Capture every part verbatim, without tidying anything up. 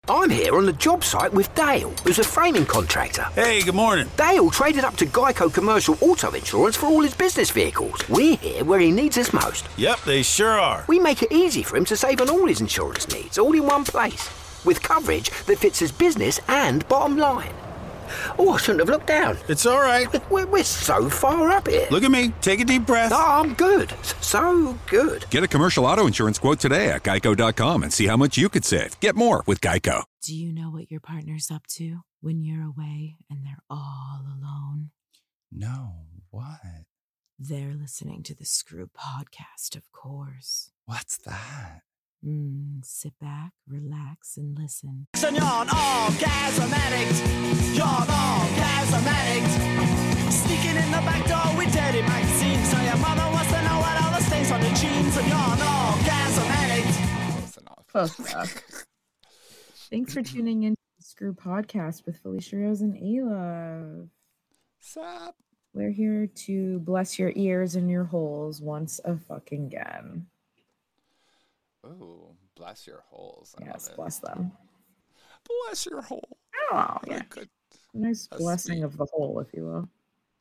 I'm here on the job site with Dale, who's a framing contractor. Hey, good morning. Dale traded up to Geico Commercial Auto Insurance for all his business vehicles. We're here where he needs us most. Yep, they sure are. We make it easy for him to save on all his insurance needs, all in one place, with coverage that fits his business and bottom line. Oh, I shouldn't have looked down. It's all right. We're, we're so far up here. Look at me. Take a deep breath. Oh, I'm good. So good. Get a commercial auto insurance quote today at geico dot com and see how much you could save. Get more with Geico. Do you know what your partner's up to when you're away and they're all alone? No, what? They're listening to the Screw podcast, of course. What's that? Mm, sit back, relax, and listen. You're an orgasm addict. You're an orgasm addict. Sneaking in the back door with dirty magazines. So your mother wants to know what all the stains on the jeans. And you're an orgasm addict. Close enough. Thanks for tuning in to the Screw podcast with Felicia Rose and Ayla. Sup? We're here to bless your ears and your holes once a fucking again. Ooh, bless your holes. I yes, love it. Bless them. Bless your hole. Oh, yeah. Good. Nice That's blessing sweet. of the hole, if you will.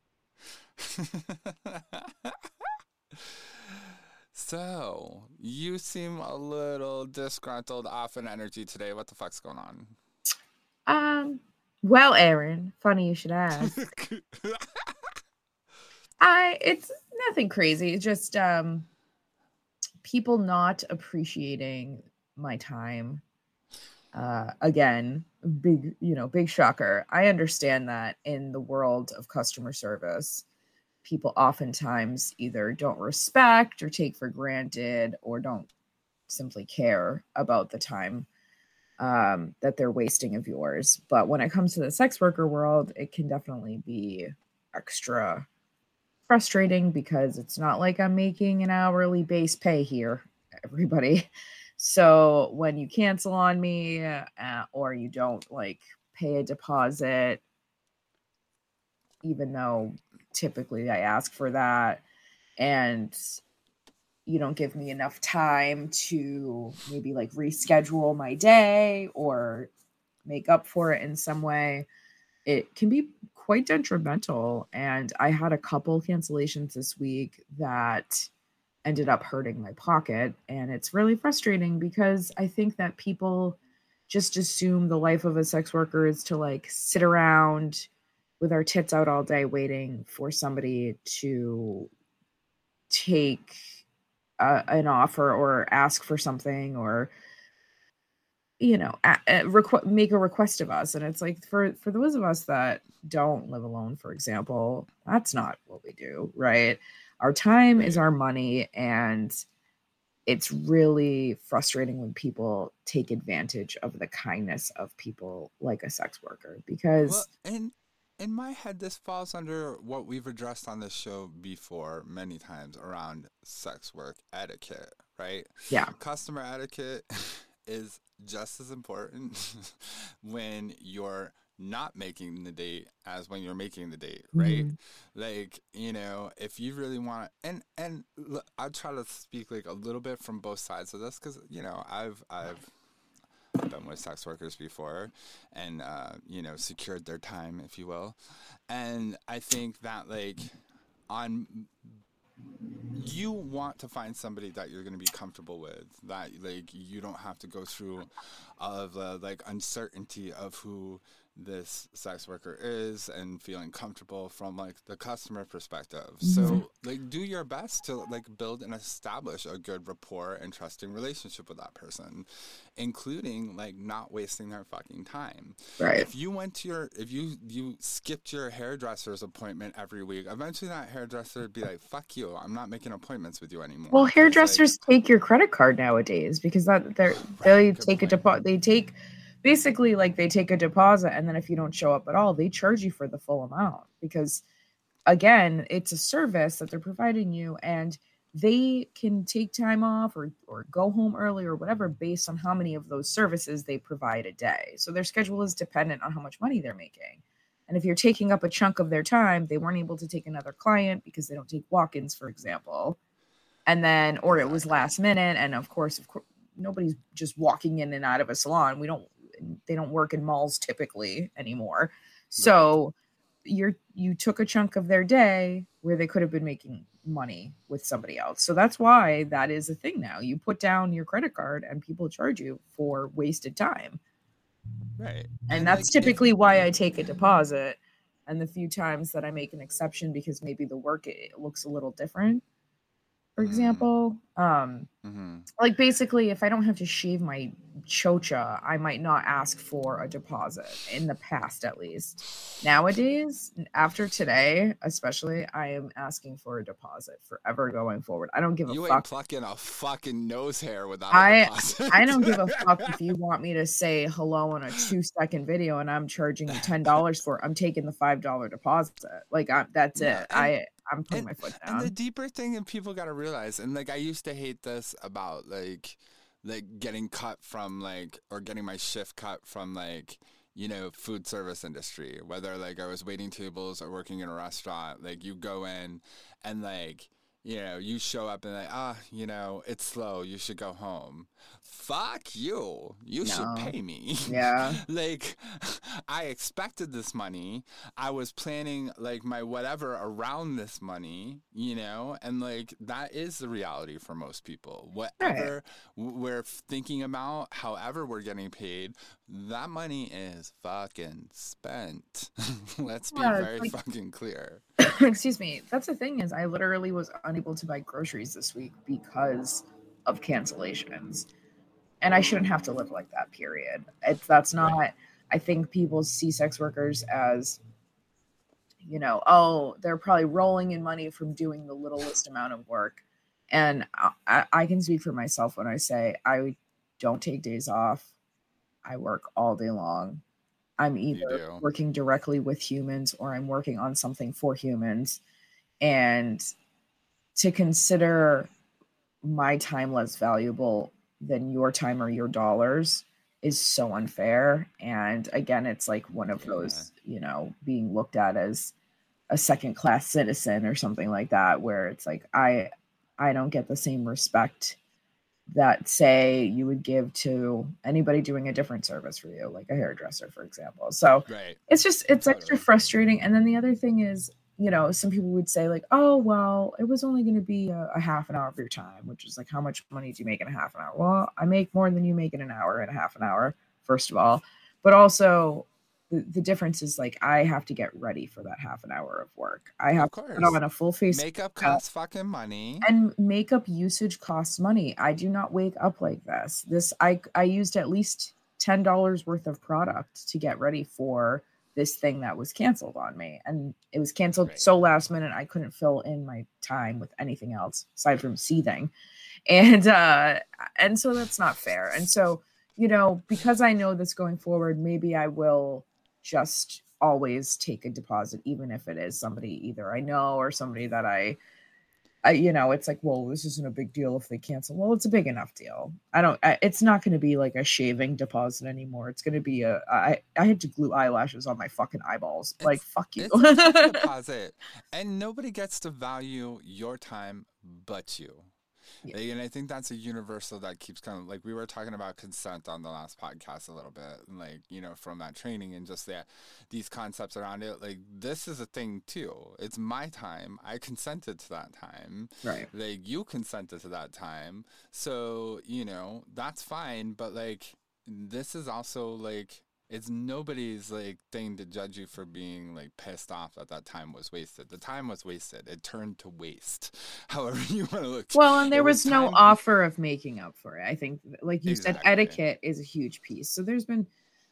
So, you seem a little disgruntled, off in energy today. What the fuck's going on? Um, well, Aaron, funny you should ask. I, it's nothing crazy. It's just, um, people not appreciating my time. Uh, again, big, you know, big shocker. I understand that in the world of customer service, people oftentimes either don't respect or take for granted or don't simply care about the time um, that they're wasting of yours. But when it comes to the sex worker world, it can definitely be extra frustrating because it's not like I'm making an hourly base pay here, everybody. So when you cancel on me uh, or you don't like pay a deposit, even though typically I ask for that, and you don't give me enough time to maybe like reschedule my day or make up for it in some way, it can be quite detrimental. And I had a couple cancellations this week that ended up hurting my pocket. And it's really frustrating because I think that people just assume the life of a sex worker is to like sit around with our tits out all day waiting for somebody to take uh, an offer or ask for something or, you know, a, a requ- make a request of us. And it's like, for, for those of us that don't live alone, for example, that's not what we do, right? Our time is our money, and it's really frustrating when people take advantage of the kindness of people like a sex worker because... Well, and in my head, this falls under what we've addressed on this show before many times around sex work etiquette, right? Yeah. Customer etiquette is just as important when you're not making the date as when you're making the date, right? Mm-hmm. Like, you know, if you really want, and and look, I'll try to speak like a little bit from both sides of this because, you know, I've I've been with sex workers before and, uh, you know, secured their time, if you will. And I think that, like, on, you want to find somebody that you're going to be comfortable with, that, like, you don't have to go through all of the, like, uncertainty of who this sex worker is and feeling comfortable from like the customer perspective. Mm-hmm. So like do your best to like build and establish a good rapport and trusting relationship with that person, including like not wasting their fucking time. Right. If you went to your, if you, you skipped your hairdresser's appointment every week, eventually that hairdresser would be like, fuck you, I'm not making appointments with you anymore. Well, hairdressers like, take your credit card nowadays because that they're, right, they take point. a deposit, they take Basically, like they take a deposit, and then if you don't show up at all, they charge you for the full amount because, again, it's a service that they're providing you, and they can take time off or, or go home early or whatever based on how many of those services they provide a day. So their schedule is dependent on how much money they're making. And if you're taking up a chunk of their time, they weren't able to take another client because they don't take walk-ins, for example. And then, or it was last minute, and of course, of course, nobody's just walking in and out of a salon. We don't. they don't work in malls typically anymore. So right. you're you took a chunk of their day where they could have been making money with somebody else. So that's why that is a thing now. You put down your credit card and people charge you for wasted time. Right. And, and that's like, typically if- why I take a deposit. And the few times that I make an exception because maybe the work it looks a little different, for example, um, mm-hmm. like basically if I don't have to shave my chocha, I might not ask for a deposit in the past, at least. Nowadays, after today, especially, I am asking for a deposit forever going forward. I don't give a you fuck. You ain't plucking a fucking nose hair without I, a deposit. I don't give a fuck if you want me to say hello in a two second video and I'm charging you ten dollars for it. I'm taking the five dollars deposit. Like, I, that's yeah, it. and, I, I'm putting and, my foot down. And the deeper thing that people got to realize, and like I used to hate this about like, like getting cut from like, or getting my shift cut from like, you know, food service industry, whether like I was waiting tables or working in a restaurant, like you go in and like, you know, you show up and like, ah, you know, it's slow. You should go home. Fuck you. You no. should pay me. Yeah. Like, I expected this money. I was planning like my whatever around this money, you know, and like that is the reality for most people. Whatever right. we're thinking about, however we're getting paid, that money is fucking spent. Let's be yeah, very like, fucking clear. Excuse me. That's the thing is I literally was unable to buy groceries this week because of cancellations. And I shouldn't have to live like that, period. It's, that's not, right. I think people see sex workers as, you know, oh, they're probably rolling in money from doing the littlest amount of work. And I, I can speak for myself when I say I don't take days off. I work all day long. I'm either working directly with humans or I'm working on something for humans. And to consider my time less valuable than your time or your dollars is so unfair. And again, it's like one of those, you know, being looked at as a second class citizen or something like that, where it's like, I, I don't get the same respect that say you would give to anybody doing a different service for you, like a hairdresser, for example. So right. it's just, it's totally. extra frustrating. And then the other thing is, you know, some people would say like, oh, well, it was only going to be a, a half an hour of your time, which is like, how much money do you make in a half an hour? Well, I make more than you make in an hour and a half an hour, first of all. But also the, the difference is like, I have to get ready for that half an hour of work. I have to put on a full face. Makeup costs fucking money. And makeup usage costs money. I do not wake up like this. This, I, I used at least ten dollars worth of product to get ready for this thing that was canceled on me. And it was canceled right. so last minute, I couldn't fill in my time with anything else aside from seething. And, uh, and so that's not fair. And so, you know, because I know this going forward, maybe I will just always take a deposit, even if it is somebody either I know or somebody that I, I, you know, it's like, well, this isn't a big deal if they cancel. Well, it's a big enough deal. I don't, I, it's not going to be like a shaving deposit anymore. It's going to be a, I, I had to glue eyelashes on my fucking eyeballs. It's, like, fuck you. It's a deposit. And nobody gets to value your time but you. Yeah. And I think that's a universal that keeps kind of like we were talking about consent on the last podcast a little bit, like, you know, from that training and just that these concepts around it. Like, this is a thing too. It's my time. I consented to that time. Right. Like, you consented to that time. So, you know, that's fine. But like, this is also like, it's nobody's like thing to judge you for being like pissed off that that time was wasted. The time was wasted. It turned to waste. However you want to look. Well, and there it was, was no offer of making up for it. I think, like you exactly. said, etiquette is a huge piece. So there's been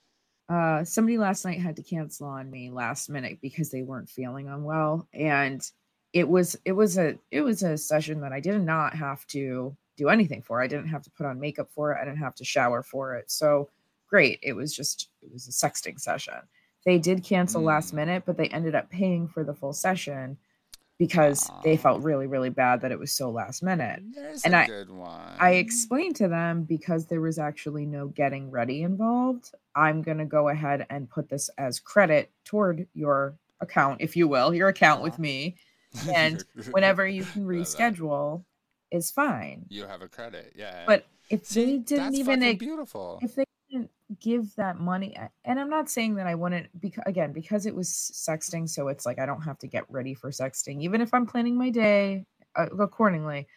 uh, somebody last night had to cancel on me last minute because they weren't feeling unwell, and it was it was a it was a session that I did not have to do anything for. I didn't have to put on makeup for it. I didn't have to shower for it. So. Great. It was just, it was a sexting session. They did cancel mm. last minute, but they ended up paying for the full session because Aww. They felt really, really bad that it was so last minute. There's and a I, good one. I explained to them because there was actually no getting ready involved. I'm going to go ahead and put this as credit toward your account, if you will, your account Aww. With me. And whenever you can reschedule is fine. You have a credit. Yeah. But if See, they didn't that's even, fucking beautiful. If they wouldn't give that money. And I'm not saying that I wouldn't, because again, because it was sexting. So it's like, I don't have to get ready for sexting, even if I'm planning my day uh, accordingly.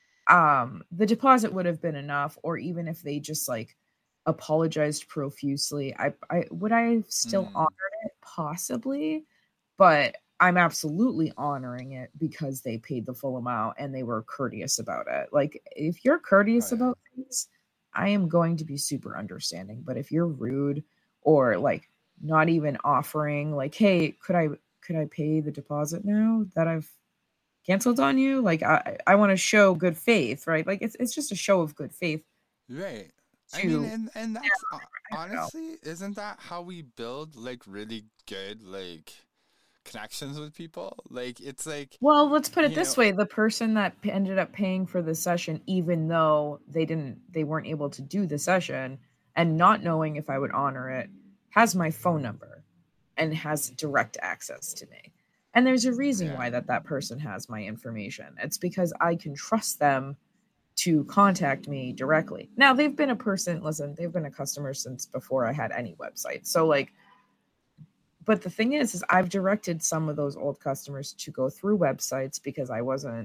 Um, the deposit would have been enough, or even if they just like apologized profusely, I, I would I have still mm. honored it? Possibly, but I'm absolutely honoring it because they paid the full amount and they were courteous about it. Like, if you're courteous oh, yeah. about things, I am going to be super understanding. But if you're rude or like not even offering, like, hey, could I could I pay the deposit now that I've canceled on you? Like, I I want to show good faith, right? Like, it's it's just a show of good faith, right? I mean, and and that's yeah, honestly, isn't that how we build like really good like connections with people? Like, it's like, well, let's put it this know, way: the person that ended up paying for the session, even though they didn't, they weren't able to do the session, and not knowing if I would honor it, has my phone number and has direct access to me. And there's a reason yeah. why that that person has my information. It's because I can trust them to contact me directly. Now, they've been a person, listen, they've been a customer since before I had any website. So like, but the thing is, is I've directed some of those old customers to go through websites because I wasn't,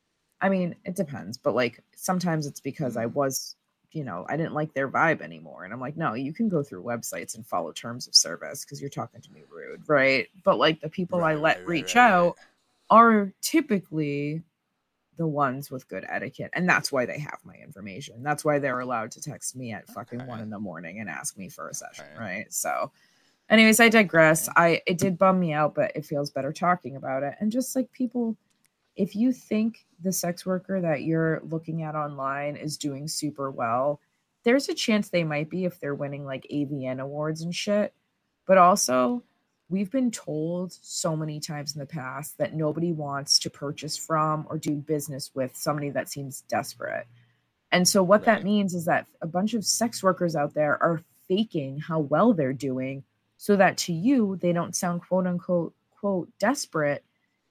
I mean, it depends, but like sometimes it's because I was, you know, I didn't like their vibe anymore. And I'm like, no, you can go through websites and follow terms of service because you're talking to me rude, right? But like the people right, I let right, reach right, out right. are typically the ones with good etiquette. And that's why they have my information. That's why they're allowed to text me at fucking okay. one in the morning and ask me for a session, okay. right? So anyways, I digress. I it did bum me out, but it feels better talking about it. And just like people, if you think the sex worker that you're looking at online is doing super well, there's a chance they might be if they're winning like A V N awards and shit. But also, we've been told so many times in the past that nobody wants to purchase from or do business with somebody that seems desperate. And so what right. that means is that a bunch of sex workers out there are faking how well they're doing so that to you, they don't sound quote unquote, quote, desperate.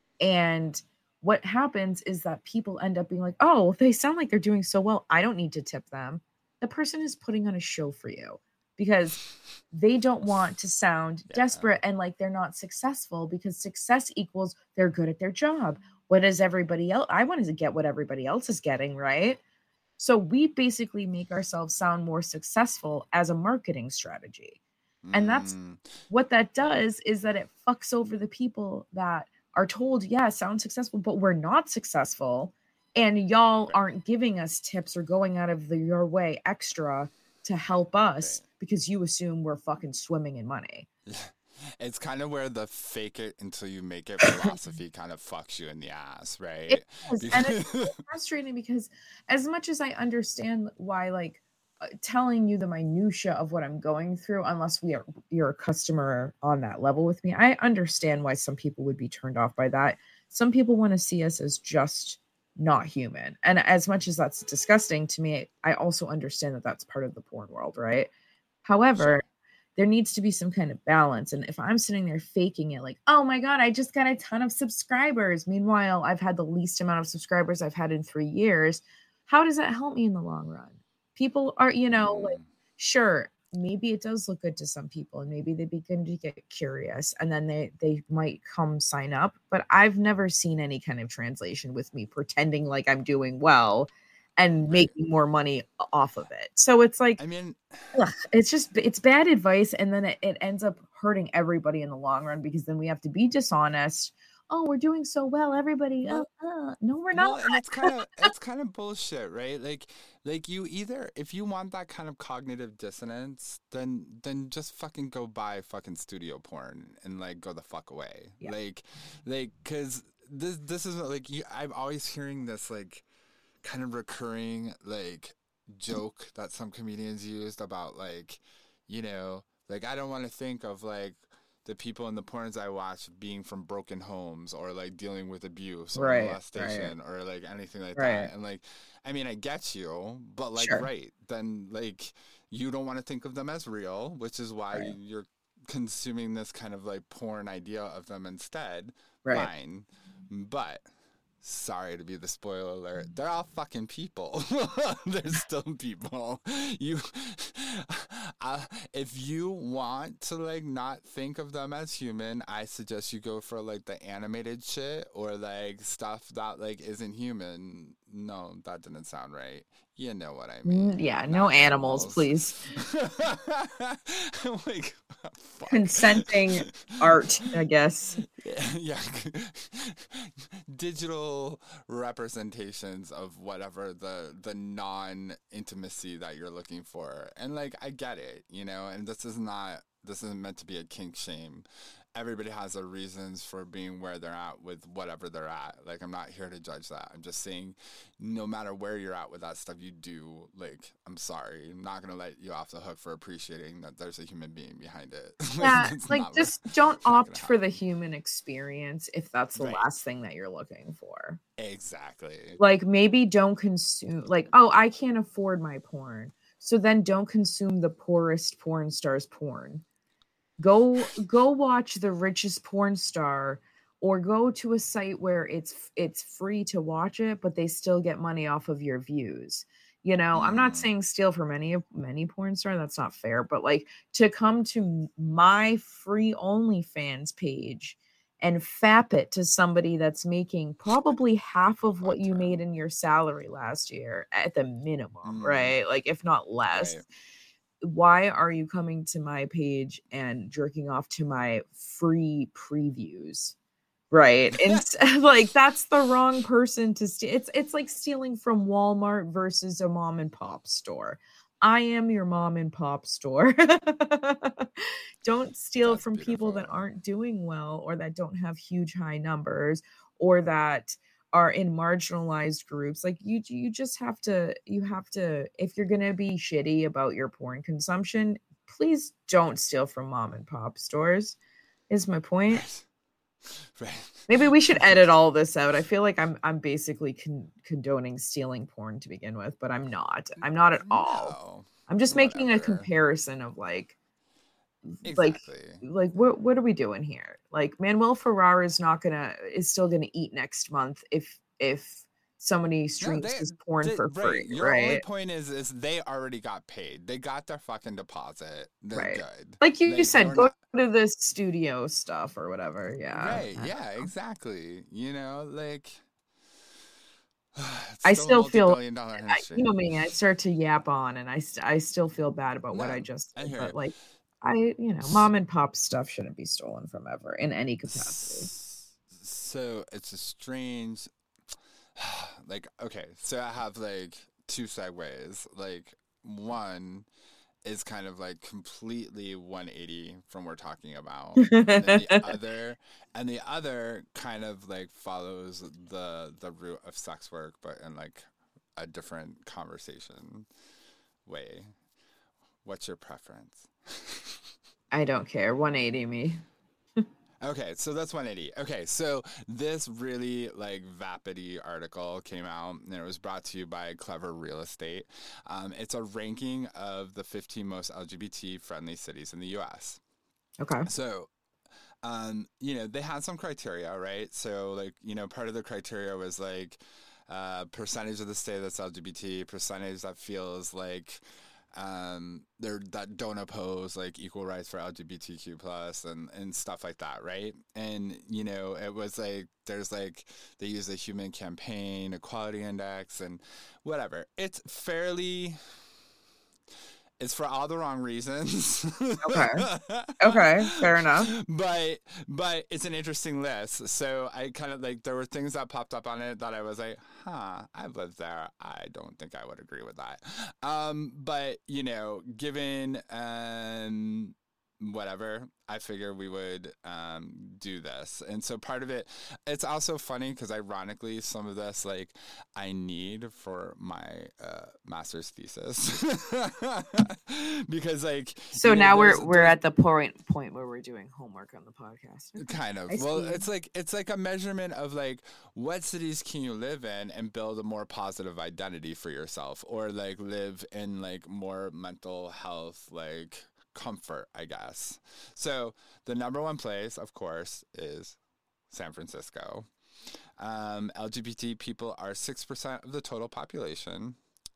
And what happens is that people end up being like, oh, they sound like they're doing so well, I don't need to tip them. The person is putting on a show for you because they don't want to sound yeah. desperate and like they're not successful, because success equals they're good at their job. What is everybody else? I wanted to get what everybody else is getting, right? So we basically make ourselves sound more successful as a marketing strategy. And that's mm. what that does, is that it fucks over the people that are told, yeah, sound successful, but we're not successful. And y'all right. aren't giving us tips or going out of the, your way extra to help us right. because you assume we're fucking swimming in money. Yeah. It's kind of where the fake it until you make it philosophy kind of fucks you in the ass, right? It is. And it's so frustrating because as much as I understand why, like, uh, telling you the minutia of what I'm going through, unless we are you're a customer on that level with me, I understand why some people would be turned off by that. Some people want to see us as just not human. And as much as that's disgusting to me, I also understand that that's part of the porn world, right? However, sure. there needs to be some kind of balance. And if I'm sitting there faking it, like, oh my God, I just got a ton of subscribers. Meanwhile, I've had the least amount of subscribers I've had in three years. How does that help me in the long run? People are, you know, like, sure, maybe it does look good to some people and maybe they begin to get curious and then they, they might come sign up. But I've never seen any kind of translation with me pretending like I'm doing well and making more money off of it. So it's like, I mean, ugh, it's just, it's bad advice. And then it, it ends up hurting everybody in the long run, because then we have to be dishonest. Oh, we're doing so well, everybody. Well, uh, uh. No, we're not. Well, and it's kind of, it's kind of bullshit, right? Like, like you either, if you want that kind of cognitive dissonance, then, then just fucking go buy fucking studio porn and like go the fuck away. Yeah. Like, like, cause this, this is like, you, I'm always hearing this like, kind of recurring like joke that some comedians used about like, you know, like I don't want to think of like the people in the porns I watch being from broken homes or like dealing with abuse or right, molestation right. or like anything like right. that. And like, I mean, I get you, but like, sure. right, then like you don't want to think of them as real, which is why right. you're consuming this kind of like porn idea of them instead. Right. Fine. But sorry to be the spoiler alert, they're all fucking people. They're still people. You, uh, if you want to like not think of them as human, I suggest you go for like the animated shit or like stuff that like isn't human. No, that didn't sound right. You know what I mean? Mm, yeah, no animals, animals. please. Like, fuck. Consenting art, I guess. Yeah. Digital representations of whatever the the non-intimacy that you're looking for. And like, I get it, you know, and this is not, this isn't meant to be a kink shame. Everybody has their reasons for being where they're at with whatever they're at. Like, I'm not here to judge that. I'm just saying, no matter where you're at with that stuff you do, like, I'm sorry. I'm not going to let you off the hook for appreciating that there's a human being behind it. Yeah, like, like, just what, don't opt for happen. the human experience if that's the right. last thing that you're looking for. Exactly. Like, maybe don't consume, like, oh, I can't afford my porn. So then don't consume the poorest porn star's porn. Go go watch the richest porn star, or go to a site where it's it's free to watch it, but they still get money off of your views. You know, mm. I'm not saying steal from any of many porn star. That's not fair. But like, to come to my free OnlyFans page and fap it to somebody that's making probably half of what you made in your salary last year at the minimum, mm. right? Like, if not less. Right. Why are you coming to my page and jerking off to my free previews? Right. And like, that's the wrong person to steal. It's, it's like stealing from Walmart versus a mom and pop store. I am your mom and pop store. Don't steal that's from beautiful. People that aren't doing well, or that don't have huge high numbers, or that are in marginalized groups. Like, you you just have to you have to if you're gonna be shitty about your porn consumption, please don't steal from mom and pop stores, is my point. Right. Right. Maybe we should edit all this out. I feel like I'm I'm basically con- condoning stealing porn to begin with, but I'm not. I'm not at all. No, I'm just whatever. Making a comparison of like Exactly. Like, like what what are we doing here? Like, Manuel Ferrara is not gonna is still gonna eat next month if if somebody streams no, they, his porn they, for right. free. Your right? only point is is they already got paid. They got their fucking deposit. They're right. good. Like you, like, you said, go not... to the studio stuff or whatever. Yeah. Right. Yeah. Know. Exactly. You know, like. I still feel, I, you know me. I start to yap on, and I I still feel bad about no, what I just did, but it. like. I, you know, mom and pop stuff shouldn't be stolen from ever in any capacity. So it's a strange, like, okay, so I have like two segues. Like, one is kind of like completely one eighty from what we're talking about. And then the other, and the other kind of like follows the, the root of sex work, but in like a different conversation way. What's your preference? I don't care. one eighty me. Okay, so that's one eighty. Okay, so this really like vapid-y article came out, and it was brought to you by Clever Real Estate. Um, it's a ranking of the fifteen most L G B T-friendly cities in the U S. Okay. So, um, you know, they had some criteria, right? So, like, you know, part of the criteria was like uh, percentage of the state that's L G B T, percentage that feels like um they're that don't oppose like equal rights for L G B T Q plus and and stuff like that, right? And you know, it was like there's like they use the Human Campaign Equality Index and whatever. It's fairly it's for all the wrong reasons. Okay. Okay, fair enough. But but it's an interesting list. So I kind of like there were things that popped up on it that I was like, huh, I've lived there. I don't think I would agree with that. Um, but you know, given um whatever, I figure we would um, do this. And so part of it, it's also funny because ironically, some of this, like, I need for my uh, master's thesis. Because, like... So now know, we're we're at the point point where we're doing homework on the podcast. Kind of. Well, it's like it's like a measurement of, like, what cities can you live in and build a more positive identity for yourself, or, like, live in, like, more mental health, like... comfort, I guess. So the number one place, of course, is San Francisco. Um, L G B T people are six percent of the total population.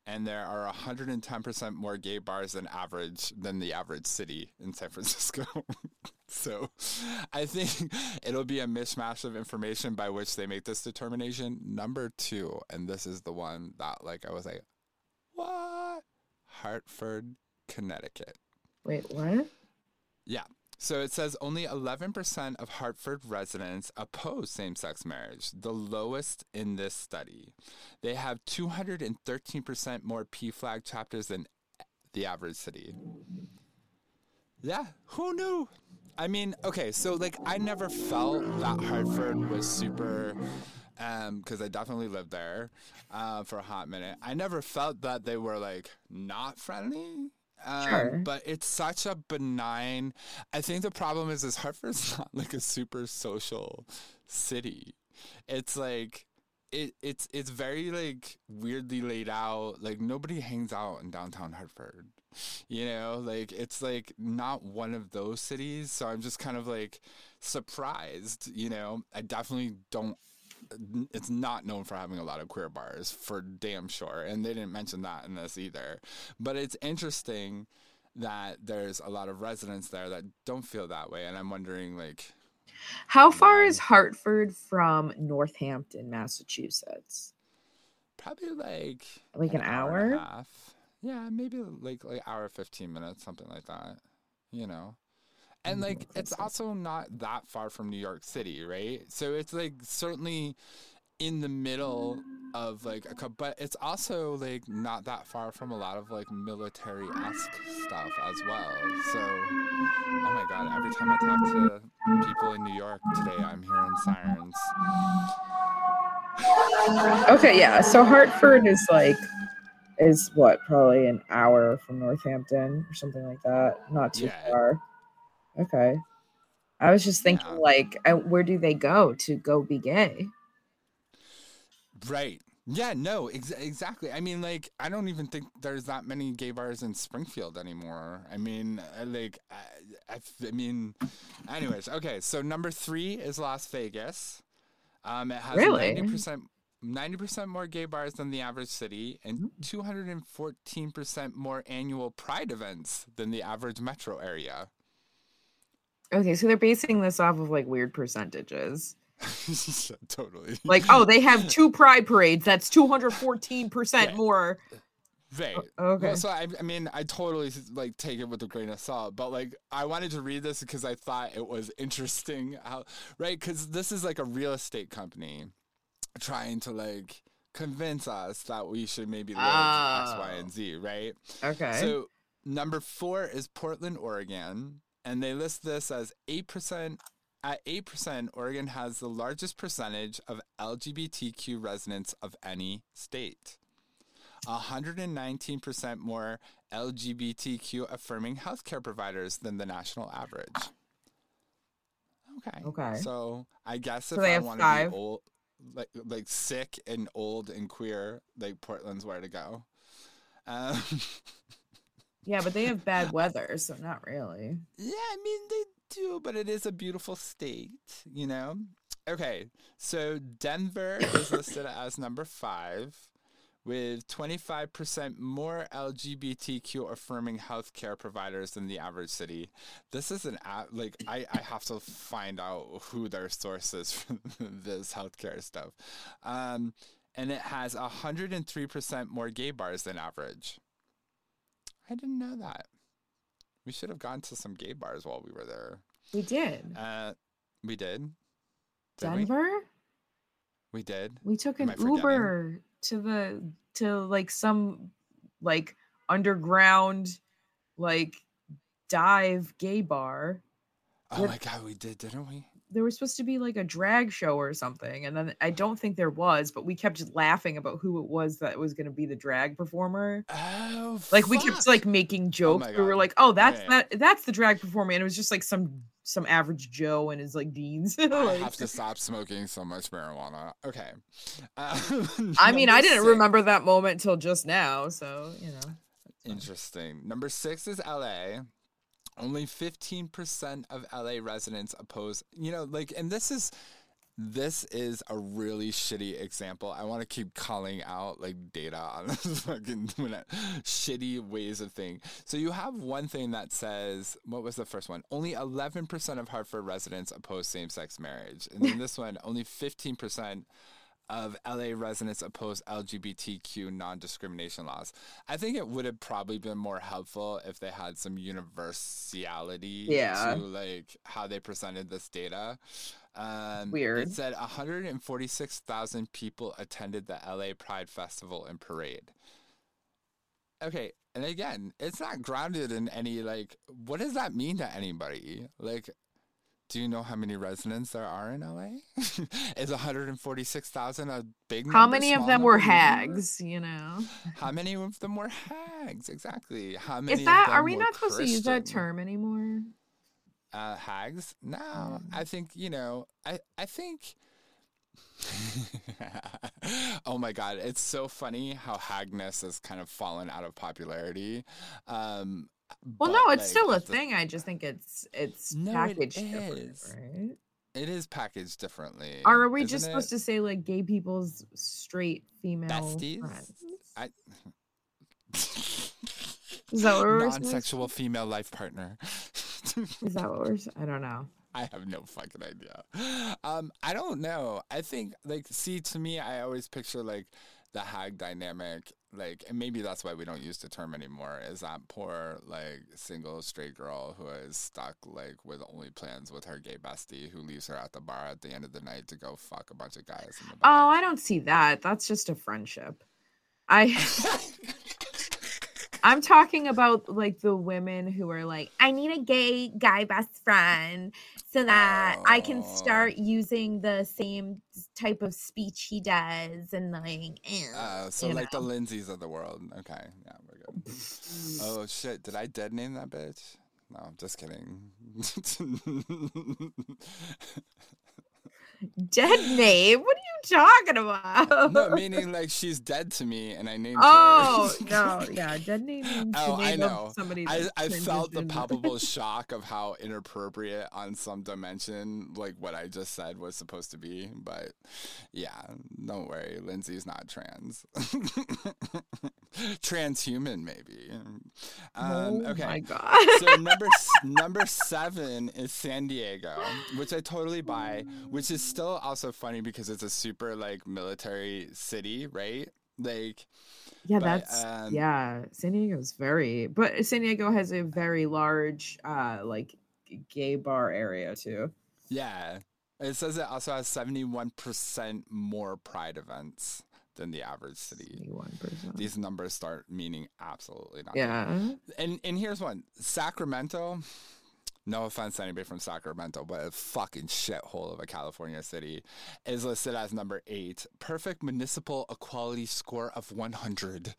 and there are one hundred ten percent more gay bars than average than the average city in San Francisco. So I think it'll be a mishmash of information by which they make this determination. Number two, and this is the one that, like, I was like, what? Hartford, Connecticut. Wait, what? Yeah. So it says only eleven percent of Hartford residents oppose same-sex marriage, the lowest in this study. They have two hundred thirteen percent more P FLAG chapters than the average city. Yeah, who knew? I mean, okay, so, like, I never felt that Hartford was super, um, because I definitely lived there uh, for a hot minute. I never felt that they were, like, not friendly. Um, Sure. But it's such a benign, I think the problem is, is Hartford's not, like, a super social city. It's, like, it, it's, it's very, like, weirdly laid out. Like, nobody hangs out in downtown Hartford. You know, like, it's, like, not one of those cities. So I'm just kind of, like, surprised, you know. I definitely don't, it's not known for having a lot of queer bars, for damn sure. And they didn't mention that in this either. But it's interesting that there's a lot of residents there that don't feel that way. And I'm wondering, like, How far why? is Hartford from Northampton, Massachusetts? Probably, like, Like an and a hour? half. Yeah, maybe, like, like hour, fifteen minutes, something like that, you know. And, like, it's also not that far from New York City, right? So it's, like, certainly in the middle of, like, a couple, but it's also, like, not that far from a lot of, like, military-esque stuff as well. So, oh my God, every time I talk to people in New York today, I'm hearing sirens. Okay, yeah. So Hartford is like, is what, probably an hour from Northampton or something like that. Not too Yeah. far. Okay. I was just thinking, Yeah. like, I, where do they go to go be gay? Right. Yeah, no, ex- exactly. I mean, like, I don't even think there's that many gay bars in Springfield anymore. I mean, I- like, I, I, I mean, anyways, okay. So number three is Las Vegas. Um, it has Really? ninety percent, ninety percent more gay bars than the average city, and two hundred fourteen percent more annual Pride events than the average metro area. Okay, so they're basing this off of like weird percentages. Totally. Like, oh, they have two pride parades. That's two hundred fourteen percent Right. more. Right. Okay. Well, so I, I mean, I totally like take it with a grain of salt, but like I wanted to read this because I thought it was interesting how, right? Because this is like a real estate company trying to like convince us that we should maybe live X, Y, and Z, right? Okay. So number four is Portland, Oregon, and they list this as eight percent. At eight percent, Oregon has the largest percentage of L G B T Q residents of any state. one hundred nineteen percent more L G B T Q affirming healthcare providers than the national average. Okay. Okay. So I guess So if they I have want to five. be old, like like sick and old and queer, like Portland's where to go. Um, Yeah, but they have bad weather, so not really. yeah, I mean they do, but it is a beautiful state, you know. Okay, so Denver is listed as number five, with twenty-five percent more L G B T Q affirming healthcare providers than the average city. This is an app, like, I, I have to find out who their source is for this healthcare stuff. Um, and it has one hundred three percent more gay bars than average. I didn't know that. We should have gone to some gay bars while we were there. We did. Uh, we did. Did we? Denver? We did. We took Am an I forgetting? Uber to the to like some like underground like dive gay bar. Oh With- my God, we did, didn't we? There was supposed to be like a drag show or something, and then I don't think there was, but we kept just laughing about who it was that was going to be the drag performer. Oh, Like we fuck. kept like making jokes. my we were God. like, "Oh, that's Yeah. that that's the drag performer," and it was just like some some average Joe and his like jeans. I Like- have to stop smoking so much marijuana. Okay. Uh, I mean, I number didn't six- remember that moment until just now, so you know. Interesting. Number six is L A. Only fifteen percent of L A residents oppose, you know, like, and this is, this is a really shitty example. I want to keep calling out like data on this fucking shitty ways of thing. So you have one thing that says, what was the first one? Only eleven percent of Hartford residents oppose same-sex marriage. And then this one, only fifteen percent of L A residents oppose L G B T Q non-discrimination laws. I think it would have probably been more helpful if they had some universality Yeah. to like how they presented this data. Um, Weird. It said one hundred forty-six thousand people attended the L A Pride Festival and Parade. Okay, and again, it's not grounded in any, like, what does that mean to anybody? Like, do you know how many residents there are in L A? Is one hundred forty-six thousand a big number? How many of small them number, were medium number? hags, you know? How many of them were hags? Exactly. How many Is that, of them are we were not supposed to use that Christian? term anymore? Uh, hags? No, I think, you know, I, I think, oh my God, it's so funny how hagness has kind of fallen out of popularity. Um, Well, but, no, it's like, still a at the- thing. I just think it's it's No, it packaged different, is. right? It is packaged differently. Or are we isn't just it? supposed to say like gay people's straight female Besties? friends? I, Is that what we're supposed to- non-sexual female life partner. Is that what we're? s- I don't know. I have no fucking idea. Um, I don't know. I think, like, see, to me, I always picture, like, the hag dynamic, like, and maybe that's why we don't use the term anymore, is that poor, like, single straight girl who is stuck, like, with only plans with her gay bestie who leaves her at the bar at the end of the night to go fuck a bunch of guys in the bar. Oh, I don't see that. That's just a friendship. I. I'm talking about like the women who are like, I need a gay guy best friend so that I can start using the same type of speech he does and like, eh, Uh, so you like know. the Lindsays of the world. Okay, yeah, we're good. Oh shit, did I dead name that bitch? No, I'm just kidding. Dead name? What are you talking about? No, meaning like she's dead to me and I named Oh her. no, yeah, dead name means Oh, the I name of know. somebody. I, that I felt the transitioned. palpable shock of how inappropriate on some dimension, like what I just said was supposed to be. But yeah, don't worry, Lindsay's not trans. Transhuman, maybe. Um, Oh okay. my god. So number s- number seven is San Diego, which I totally buy, which is still also funny because it's a super like military city, right? Like, Yeah, but, that's um, yeah. San Diego's very, but San Diego has a very large, uh, like g- gay bar area too. yeah. It says it also has seventy-one percent more pride events than the average city. One percent. These numbers start meaning absolutely nothing. Yeah. And and here's one. Sacramento, no offense to anybody from Sacramento, but a fucking shithole of a California city, is listed as number eight. Perfect municipal equality score of one hundred.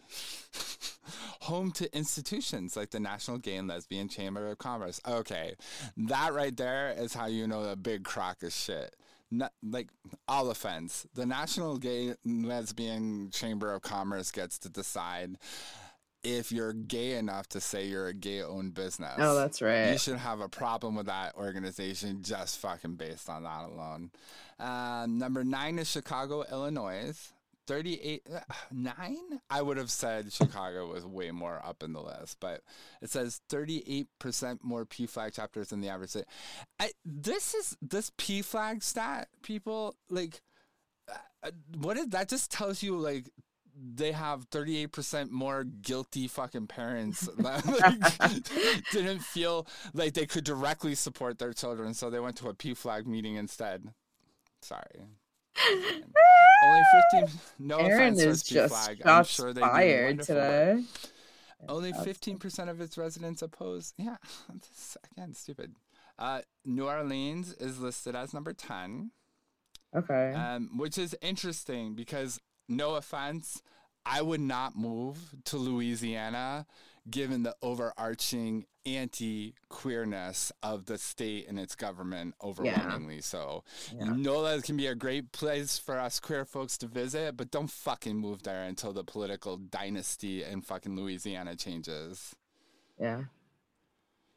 Home to institutions like the National Gay and Lesbian Chamber of Commerce. Okay, that right there is how you know the big crock of shit. Not, like, all offense. The National Gay and Lesbian Chamber of Commerce gets to decide if you're gay enough to say you're a gay-owned business. Oh, that's right. You should have a problem with that organization just fucking based on that alone. Um, number nine is Chicago, Illinois. thirty-eight, uh, nine? I would have said Chicago was way more up in the list, but it says thirty-eight percent more P flag chapters than the average city. I, this is, this P flag stat, people, like, uh, what is, that just tells you, like, they have thirty-eight percent more guilty fucking parents that like, didn't feel like they could directly support their children, so they went to a P flag meeting instead. Sorry. Only fifteen. No Aaron offense is towards P just flag. I'm shots sure they do fired wonderful work. today. Only fifteen percent of its residents oppose. Yeah, this is, again, stupid. Uh, New Orleans is listed as number ten. Okay. Um, which is interesting because, no offense, I would not move to Louisiana given the overarching anti-queerness of the state and its government overwhelmingly. So, Yeah. you know that can be a great place for us queer folks to visit, but don't fucking move there until the political dynasty in fucking Louisiana changes. Yeah.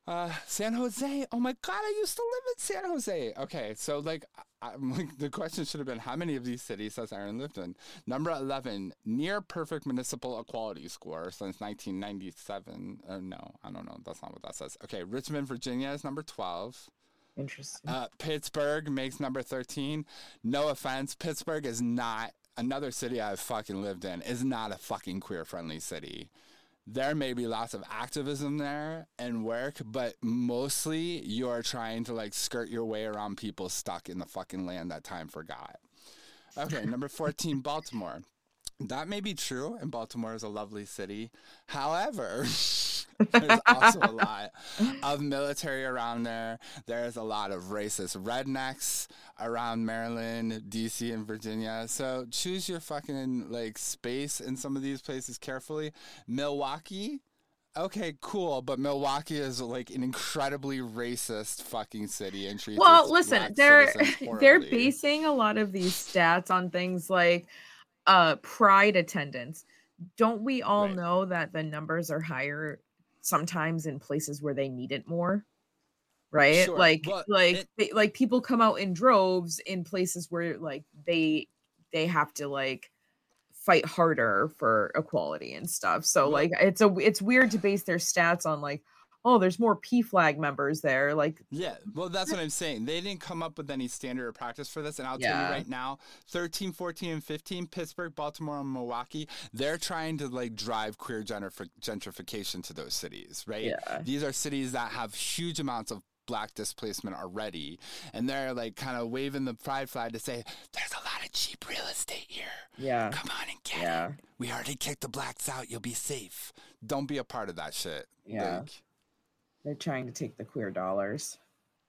Uh, San Jose. Oh my God, I used to live in San Jose. Okay, so like, I, I'm like, the question should have been, how many of these cities has Aaron lived in? Number eleven, near perfect municipal equality score since nineteen ninety-seven. Oh no, I don't know. That's not what that says. Okay, Richmond, Virginia is number twelve. Interesting. Uh, Pittsburgh makes number thirteen. No offense, Pittsburgh is not, another city I've fucking lived in, is not a fucking queer-friendly city. There may be lots of activism there and work, but mostly you're trying to like skirt your way around people stuck in the fucking land that time forgot. Okay, number fourteen, Baltimore. That may be true, and Baltimore is a lovely city. However, there's also a lot of military around there. There's a lot of racist rednecks around Maryland, D C, and Virginia. So choose your fucking like space in some of these places carefully. Milwaukee, okay, cool, but Milwaukee is like an incredibly racist fucking city and treats Well, its listen, black they're citizens they're horribly. basing a lot of these stats on things like uh pride attendance. Don't we all Right. know that the numbers are higher sometimes in places where they need it more? Right? Sure, Like but like it- they, like people come out in droves in places where like they they have to like fight harder for equality and stuff. So Well- like it's a it's weird to base their stats on like, oh, there's more P flag members there. Like Yeah, well, that's what I'm saying. They didn't come up with any standard or practice for this. And I'll tell Yeah. you right now, thirteen, fourteen, and fifteen, Pittsburgh, Baltimore, and Milwaukee, they're trying to like drive queer gentrif- gentrification to those cities, right? Yeah. These are cities that have huge amounts of black displacement already. And they're like kind of waving the pride flag to say, there's a lot of cheap real estate here. yeah. Come on and get Yeah. it. We already kicked the blacks out. You'll be safe. Don't be a part of that shit. Yeah. Like, They're trying to take the queer dollars.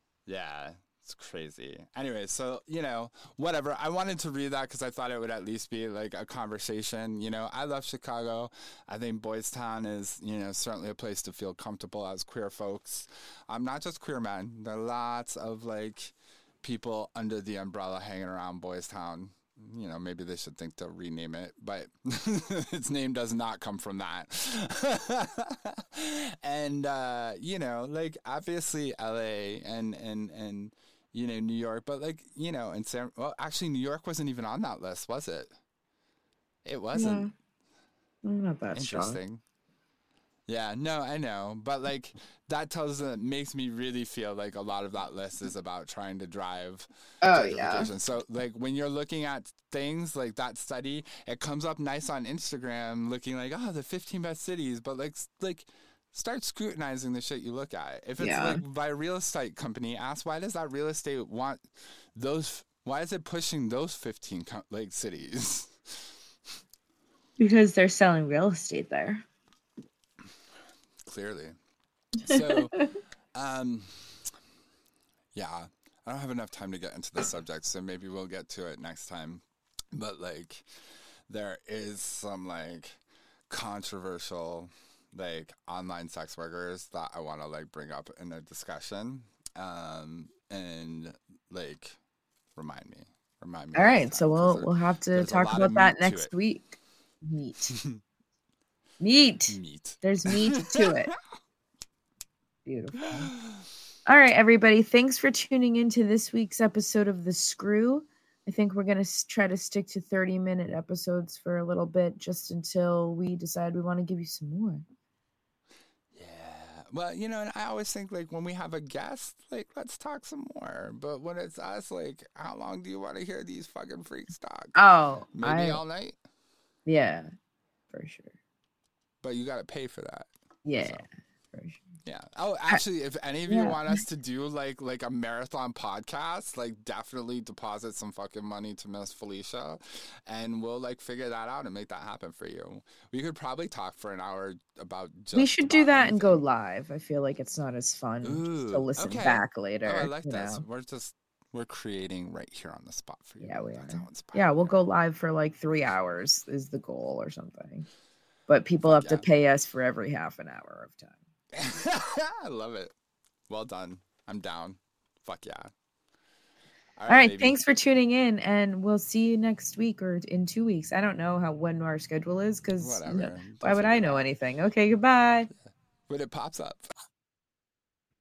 yeah, it's crazy. Anyway, so, you know, whatever. I wanted to read that because I thought it would at least be like a conversation. You know, I love Chicago. I think Boys Town is, you know, certainly a place to feel comfortable as queer folks. I'm not just queer men. There are lots of like people under the umbrella hanging around Boys Town. You know, maybe they should think to rename it, but its name does not come from that. And, uh, you know, like obviously L A and, and, and, you know, New York, but like, you know, and San, well, actually New York wasn't even on that list, was it? It wasn't. I'm not that strong. Interesting. Yeah, no, I know. But like that tells it makes me really feel like a lot of that list is about trying to drive Oh, yeah. gentrification. So like when you're looking at things like that study, it comes up nice on Instagram looking like, oh, the fifteen best cities, but like s- like start scrutinizing the shit you look at. If it's Yeah. like by a real estate company, ask why does that real estate want those why is it pushing those fifteen co- like cities? Because they're selling real estate there. Clearly. So, um, yeah, I don't have enough time to get into the subject, so maybe we'll get to it next time. But like, there is some like controversial like online sex workers that I want to like bring up in a discussion, um, and like remind me, remind me. All right, next so time, 'cause we'll there- we'll have to there's a talk lot about of that meat to next it. week. Meat. Meat. Meat. There's meat to it. Beautiful. All right, everybody. Thanks for tuning into this week's episode of The Screw. I think we're going to try to stick to thirty minute episodes for a little bit just until we decide we want to give you some more. Yeah. Well, you know, and I always think like when we have a guest, like let's talk some more. But when it's us, like, how long do you want to hear these fucking freaks talk? Oh, Maybe I, all night, yeah, for sure. but you got to pay for that. Yeah, So. for sure. Yeah. Oh, actually, if any of you yeah. want us to do like like a marathon podcast, like definitely deposit some fucking money to Miss Felicia, and we'll like figure that out and make that happen for you. We could probably talk for an hour about. Just We should do about that and go anything. live. I feel like it's not as fun just to Ooh, listen okay. back later. Oh, I like you this. know? We're just we're creating right here on the spot for you. Yeah, we That's are. how inspired Yeah, we we'll are. go live for like three hours is the goal or something. But people have Fuck to yeah. pay us for every half an hour of time. I love it. Well done. I'm down. Fuck yeah. All right, baby. thanks for tuning in, and we'll see you next week or in two weeks. I don't know how when our schedule is because Whatever. why Don't would I figure it know out. anything? Okay, goodbye. But it pops up.